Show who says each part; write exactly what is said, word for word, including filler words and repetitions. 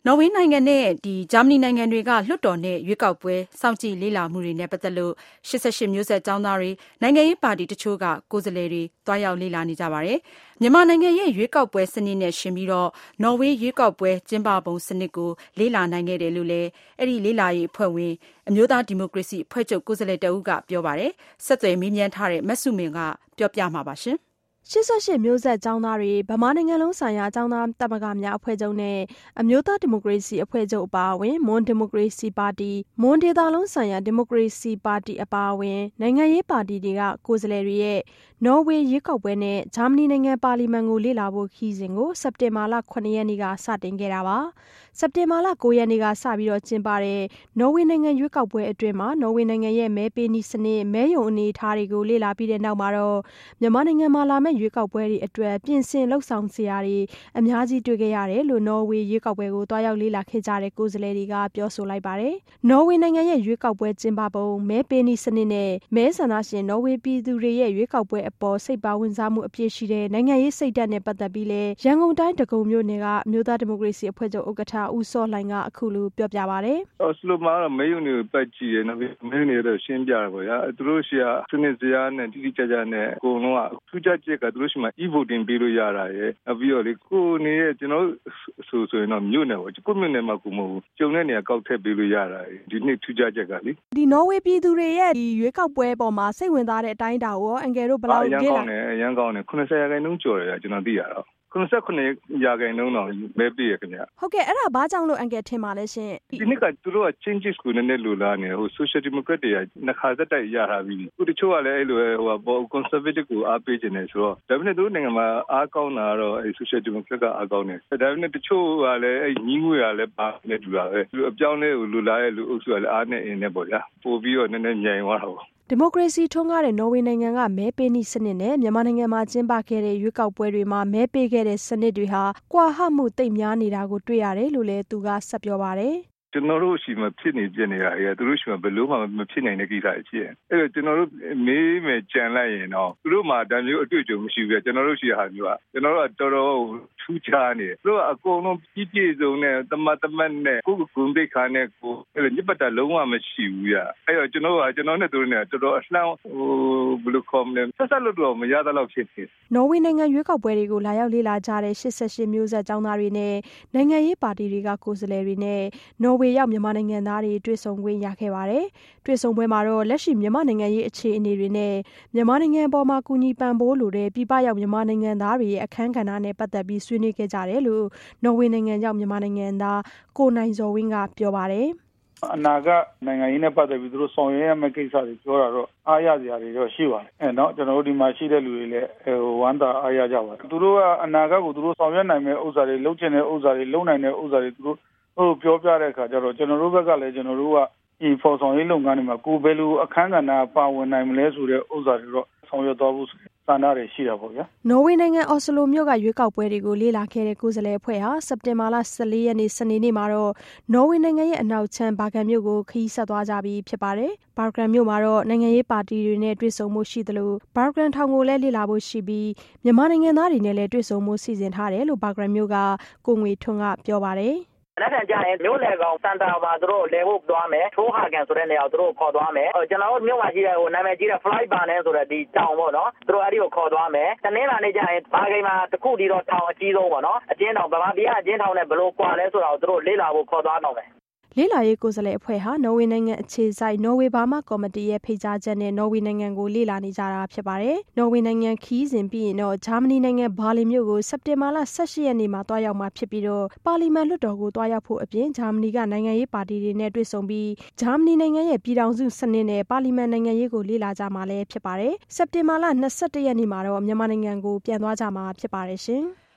Speaker 1: နော်ဝေးနိုင်ငံနဲ့ဒီဂျာမနီနိုင်ငံတွေကလွှတ်တော်နဲ့ရွေးကောက်ပွဲစောင့်ကြည့်လေ့လာမှုတွေနဲ့ပတ်သက်လို့၈၈မျိုးဆက်ကျောင်းသားတွေနိုင်ငံရေးပါတီတချို့ကကိုယ်စားလှယ်တွေတွားရောက်လေ့လာနေကြပါတယ်။မြန်မာနိုင်ငံရဲ့ရွေးကောက်ပွဲစနစ်နဲ့ရှင်ပြီးတော့နော်ဝေးရွေးကောက်ပွဲကျင်းပပုံစနစ်ကိုလေ့လာနိုင်ခဲ့တယ်လို့လည်းအဲ့ဒီလေ့လာရေးအဖွဲ့ဝင်အမျိုးသားဒီမိုကရေစီအဖွဲ့ချုပ်ကိုယ်စားလှယ်တဦးကပြောပါတယ်။ဆက်သွယ်မေးမြန်းထားတဲ့မဆုမင်ကပြောပြမှာပါရှင်။
Speaker 2: ၈၈မျိုးဆက်ကျောင်းသားတွေဗမာနိုင်ငံလုံးဆိုင်ရာကျောင်းသားတပ်မကများအဖွဲ့ချုပ်နဲ့အမျိုးသားဒီမိုကရေစီအဖွဲ့ချုပ်အပါအဝင်မွန်ဒီမိုကရေစီပါတီမွန်ဒေသလုံးဆိုင်ရာဒီမိုကရေစီပါတီအပါအဝင်နိုင်ငံရေးပါတီတွေကကိုယ်စားလှယ်တွေရဲ့နော်ဝေးရွေးကောက်ပွဲနဲ့ဂျာမနီနိုင်ငံပါလီမန်ကိုလေ့လာဖို့ခီးစဉ်ကိုစက်တင်ဘာလခုနှစ်ရက်နေ့ကစတင်ခဲ့တာပါစက်တင်ဘာလကိုးရက်နေ့ကစပြီးတော့ကျင်းပတဲ့နော်ဝေးနိုင်ငံရွေးကောက်ပွဲအတွင်းမှာနော်ဝေးနိုင်ငံရဲ့မဲပေးနည်းစနစ်မဲရုံအနေအထားတွေကိုလေ့လာပြီးတဲ့နောက်မှာတော့မြန်မာနိုင်ငံမှာလာမယ့်ရွေးကောက်ပွဲတွေအတွက်ပြင်ဆင်လှုပ်ဆောင်စရာတွေအများကြီးတွေ့ခဲ့ရတယ်လို့နော်ဝေးရွေးကောက်ပွဲကိုတွားရောက်လေ့လာခဲ့ကြတဲ့ကိုယ်စားလှယ်တွေကပြောဆိုလိုက်ပါတယ်။နော်ဝေးနိုင်ငံရဲ့ရွေးကောက်ပွဲကျင်းပပုံမဲပေးနည်းစနစ်နဲ့မဲဆန္ဒရှင်နော်ဝေးပြည်သူတွေရဲ့ရွေးကောက်ပွဲအပေါ်စိတ်ပါဝင်စားမှုအပြည့်ရှိတဲ့နိုင်ငံရေးစိတ်ဓာတ်နဲ့ပတ်သက်ပြီးလဲရန်ကုန်တိုင်းဒဂုံမြို့နယ်ကအမျိုးသားဒီမိုကရေစီအဖွဲ့ချုပ်ဥက္ကဋ္ဌဦးစောလှိုင်ကအခုလိုပြောပြပါတယ်
Speaker 3: ။အော်စလိုမှာမဲရုံတွေပတ်ကြည့်ရနော်မဲနေတော့ရှင်းပြရပါဗျာ။သူတို့ရှိရာစနစ်စရာနဲ့တိတိကျကျနဲ့အကုန်လုံးကထူးခြားချက်ကသူတို့ရှိမှာ e-voting ပေးလို့ရတာရဲ့ပြီးတော့လေကိုနေရဲ့ကျွန်တော်ဆိုဆိုရင်တော့မြို့နယ်ပေါ့ကိုမြို့နယ်မှာကိုမဟုတ်ကျုံတဲ့နေရာကောက်ထည့်ပေးလို့ရတာဒီနေ့ထူးခြားချက်ကလေ
Speaker 2: ဒီနော်ဝေးပြည်သူတွေရဲ့ဒီရွေးကောက်ပွဲပေါ်မှာစိတ်ဝင်စားတဲ့အတိုင်းအတာကိုအန်ကယ်တို့ဘယ်လောက်
Speaker 3: လေ့လာအရန်ကောင်းတယ်အရန်ကောင်းတယ်ခုနှစ်ဆယ်ရာခိုင်နှုန်းကျော်တယ်ကျွန်တော်သိရတော့ခုနှစ်ခုနှစ်ရာခိုင်နှုန်းတော့မဲပေးရခင်ဗျ
Speaker 2: ဟုတ်ကဲ့အဲ့ဒါဘာကြောင့်လို့အန်ကယ်ထင်ပါလဲရှင်
Speaker 3: ဒီနေ့ကသူတို့က changes ကိုနည်းနည်းလိုလားနေဟို social democrat တွေကနှစ်ခါသက်တိုက်ရထားပြီးခုတချို့ကလည်းအဲ့လိုဟိုဘော conservative ကိုအားပေးနေတယ်ဆိုတော့ဒါပေမဲ့သူတို့နိုင်ငံမှာအားကောင်းတာတော့အဲ့ social democrat ကအားကောင်းတယ်ဒါပေမဲ့တချို့ကလည်းအဲ့ညီးငွေကလည်းပါနေတူတာပဲသူအပြောင်းလဲကိုလိုလားရဲ့လူအုပ်စုကလည်းအားနဲ့အင်းနဲ့ပေါ့ဗျာပို့ပြီးတော့နည်းနည်းမြိုင်သွားတာပေါ့
Speaker 2: ဒီမိုကရေစီထွန်းကားတဲ့နော်ဝေးနိုင်ငံကမဲပေးနည်းစနစ်နဲ့မြန်မာနိုင်ငံမှာကျင်းပခဲ့တဲ့ရွေးကောက်ပွဲတွေမှာမဲပေးခဲ့တဲ့စနစ်တွေဟာကွာဟမှုသိပ်များနေတာကိုတွေ့ရတယ်လို့လည်းသူကဆက်ပြောပါတယ်
Speaker 3: ကျွန်တော်တို့ရှိမှဖြစ်နေပြနေတာရဲ့သူတို့ရှိမှဘယ်လို့မှမဖြစ်နိုင်တဲ့ကိစ္စတွေဖြစ်ရင်အဲ့တော့ကျွန်တော်တို့မေးမယ်ကြံလိုက်ရင်တော့သူတို့မှဒါမျိုးအတွေ့အကြုံမရှိဘူးကျွန်တော်တို့ရှိဟာမျိုးကကျွန်တော်တို့ကတော်တော်ထူးခြားနေသူတို့ကအကုန်လုံးပြည့်ပြည့်စုံနဲ့တမတ်တမတ်နဲ့ကိုယ်ကုန်းဒိတ်ခါနဲ့ကိုအဲ့လိုညပတ်တာလုံးဝမရှိဘူးရအဲ့တော့ကျွန်တော်ကကျွန်တော်နဲ့သူတို့နဲ့တော်တော်အလှမ်းဟိုဘယ်လိုခေါ်မလဲဆက်ဆက်လို့တော့မရသလောက်ဖြစ်နေ
Speaker 2: နော်ဝေးနိုင်ငံရွေးကောက်ပွဲတွေကိုလာရောက်လေ့လာကြတဲ့၈၈မျိုးဆက်ကျောင်းသားတွေနဲ့နိုင်ငံရေးပါတီတွေကကိုယ်စားလှယ်တွေနဲ့နော်ဝေးရောက်မြန်မာနိုင်ငံသားတွေတွေ့ဆုံခွင့်ရခဲ့ပါတယ်။တွေ့ဆုံပွဲမှာတော့လက်ရှိမြန်မာနိုင်ငံရေးအခြေအနေတွေနဲ့မြန်မာနိုင်ငံအပေါ်မှာကူညီပံ့ပိုးလိုတဲ့ပြည်ပရောက်မြန်မာနိုင်ငံသားတွေရဲ့အခမ်းကဏ္ဍနဲ့ပတ်သက်ပြီးဆွေးနွေးခဲ့ကြတယ်လို့နော်ဝေးနိုင်ငံရောက်မြန်မာနိုင်ငံသားကိုနိုင်ဇော်ဝင်းကပြောပါတယ်
Speaker 4: ။အနာဂတ်နိုင်ငံရေးနဲ့ပတ်သက်ပြီးသူတို့ဆောင်ရွက်ရမယ့်ကိစ္စတွေပြောတာတော့အားရစရာတွေတော့ရှိပါတယ်။အဲနော်ကျွန်တော်တို့ဒီမှာရှိတဲ့လူတွေလည်းဟိုဝမ်းသာအားရကြပါတယ်။သူတို့ကအနာဂတ်ကိုသူတို့ဆောင်ရွက်နိုင်မယ့်ဥစ္စာတွေလုပ်ချင်တဲ့ဥစ္စာတွေလုပ်နိုင်တဲ့ဥစ္စာတွေသူတို့ဟိုပြောပြတဲ့အခါကျတော့ကျွန်တော်တို့ဘက်ကလည်းကျွန်တော်တို့ကဒီဖော်ဆောင်ရေးလုပ်ငန်းတွေမှာကိုယ်ဘယ်လိုအခမ်းကဏ္ဍပါဝင်နိုင်မလဲဆိုတဲ့ဥစ္စာတွေတော့ဆောင်ရွက်သွားဖို့စံနာတွေရှိတာပေါ့ဗျာ
Speaker 2: နော်ဝေးနိုင်ငံအော်စလိုမြို့ကရွေးကောက်ပွဲတွေကိုလေ့လာခဲ့တဲ့ကိုယ်စားလှယ်အဖွဲ့ဟာစက်တင်ဘာလ၁၄ရက်နေ့စနေနေ့မှာတော့နော်ဝေးနိုင်ငံရဲ့အနောက်ချမ်းဘာဂန်မြို့ကိုခရီးဆက်သွားကြပြီးဖြစ်ပါတယ်ဘာဂန်မြို့မှာတော့နိုင်ငံရေးပါတီတွေနဲ့တွေ့ဆုံမှုရှိသလိုဘာဂန်ထောင်ကိုလည်းလေ့လာဖို့ရှိပြီးမြန်မာနိုင်ငံသားတွေနဲ့လည်းတွေ့ဆုံမှုစီစဉ်ထားတယ်လို့ဘာဂန်မြို့ကကိုငွေထွန်းကပြောပါတယ်
Speaker 5: လက်ထံကြရင်မြို့လေကောင်စန်တာမှာသူတို့လေဖို့သွားမယ်ထိုးဟာကန်ဆိုတဲ့နေရာကိုသူတို့ခေါ်သွားမယ်ကျွန်တော်တို့မြို့မှာရှိတဲ့ဟိုနာမည်ကြီးတဲ့ flight bar နဲ့ဆိုတဲ့ဒီတောင်ပေါ့နော်သူတို့အဲ့ဒီကိုခေါ်သွားမယ်တနင်္လာနေ့ကျရင်ဘာဂိမ်းမှာတခုတည်းတော့တောင်အကြီးဆုံးပေါ့နော်အကျဉ်းတောင်ဗမာပြည်ကအကျဉ်းတောင်နဲ့ဘယ်လိုကွာလဲဆိုတာကိုသူတို့လေ့လာဖို့ခေါ်သွားတော့မယ်
Speaker 2: လေ့လာရေးကိုယ်စားလှယ်အဖွဲ့ဟာနော်ဝေးနိုင်ငံအခြေစိုက်နော်ဝေးဘာမာကော်မတီရဲ့ဖိတ်ကြားချက်နဲ့နော်ဝေးနိုင်ငံကိုလေ့လာနေကြတာဖြစ်ပါတယ်။နော်ဝေးနိုင်ငံခီးစဉ်ပြီးရင်တော့ဂျာမနီနိုင်ငံဘာလင်မြို့ကိုစက်တင်ဘာလ၁၈ရက်နေ့မှာတွားရောက်မှာဖြစ်ပြီးတော့ပါလီမန်လွှတ်တော်ကိုတွားရောက်ဖို့အပြင်ဂျာမနီကနိုင်ငံရေးပါတီတွေနဲ့တွေ့ဆုံပြီးဂျာမနီနိုင်ငံရဲ့ပြည်ထောင်စုစနစ်နဲ့ပါလီမန်နိုင်ငံရေးကိုလေ့လာကြမှာလည်းဖြစ်ပါတယ်။စက်တင်ဘာလ၂၁ရက်နေ့မှာတော့မြန်မာနိုင်ငံကိုပြန်သွားကြမှာဖြစ်ပါတယ်ရှင်။